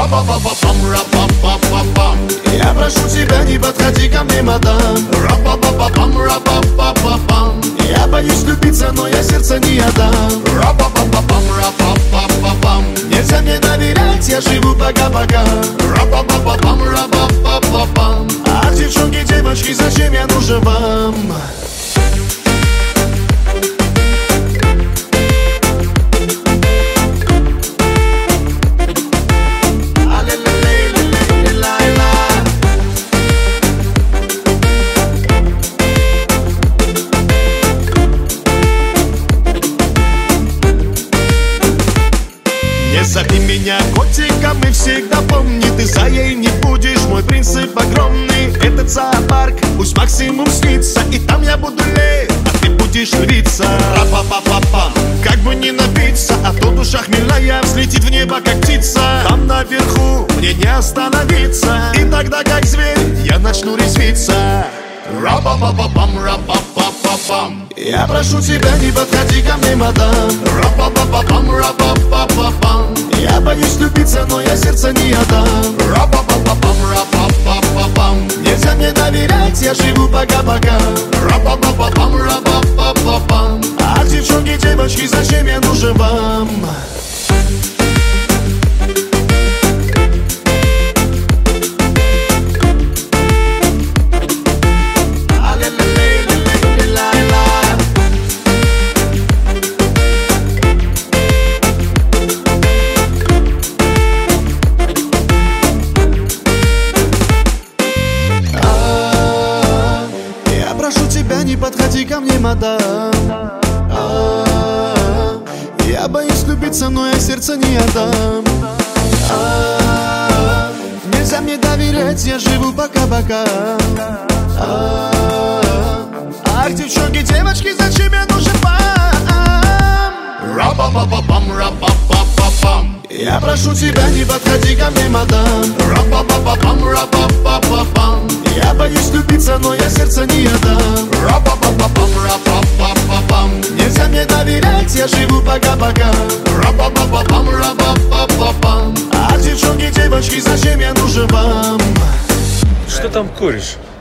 Ра-па-па-па-пам, ра-па-па-па-пам. Я прошу тебя, не подходи ко мне, мадам. Ра-па-па-па-пам, ра-па-па-па-пам. Я боюсь влюбиться, но я сердце не отдам. Ра-па-па-па-пам, ра-па-па-па-пам. Нельзя мне доверять, я живу пока-пока. Ра-па-па-па-пам, ра-па-па-па-пам. Ах, девчонки, девочки, зачем я нужен вам? Не зови меня котиком и всегда помни, ты заей не будешь, мой принцип огромный. Этот зоопарк пусть максимум снится, и там я буду лей, а ты будешь львица. Ра-па-па-па-пам. Как бы не напиться, а то душа хмельная взлетит в небо, как птица. Там наверху мне не остановиться, и тогда, как зверь, я начну резвиться. Ра-па-па-па-пам, ра-па-па-па-пам. Я прошу тебя, не подходи ко мне, мадам. Ра-па-па-па-пам, ра-па-па-па-пам. Я боюсь влюбиться, но я сердце не отдам. Ра-па-па-па-пам, ра-па-па-па-пам. Нельзя мне доверять, я живу пока-пока. Ра-па-па-па-пам, ра-па-па-па-пам. Ах, девчонки, девочки, зачем я нужен вам? Я прошу тебя, не подходи ко мне, мадам. Я боюсь влюбиться, но я сердце не отдам. Нельзя мне доверять, я живу пока-пока. Ах, девчонки, девочки, зачем я нужен вам? Ра-па-па-па-пам, ра-па-па-па-пам. Я прошу тебя, не подходи ко мне, мадам. Ра-па-па-па-пам, ра-па-па-па-пам. Я боюсь влюбиться, но я сердце не отдам. Ра-па-па-па-пам, ра-па-па-па-пам. Нельзя мне доверять, я живу пока-пока. Ра-па-па-па-пам, ра-па-па-па-пам. Ах, девчонки, девочки, зачем я нужен вам? Что там куришь?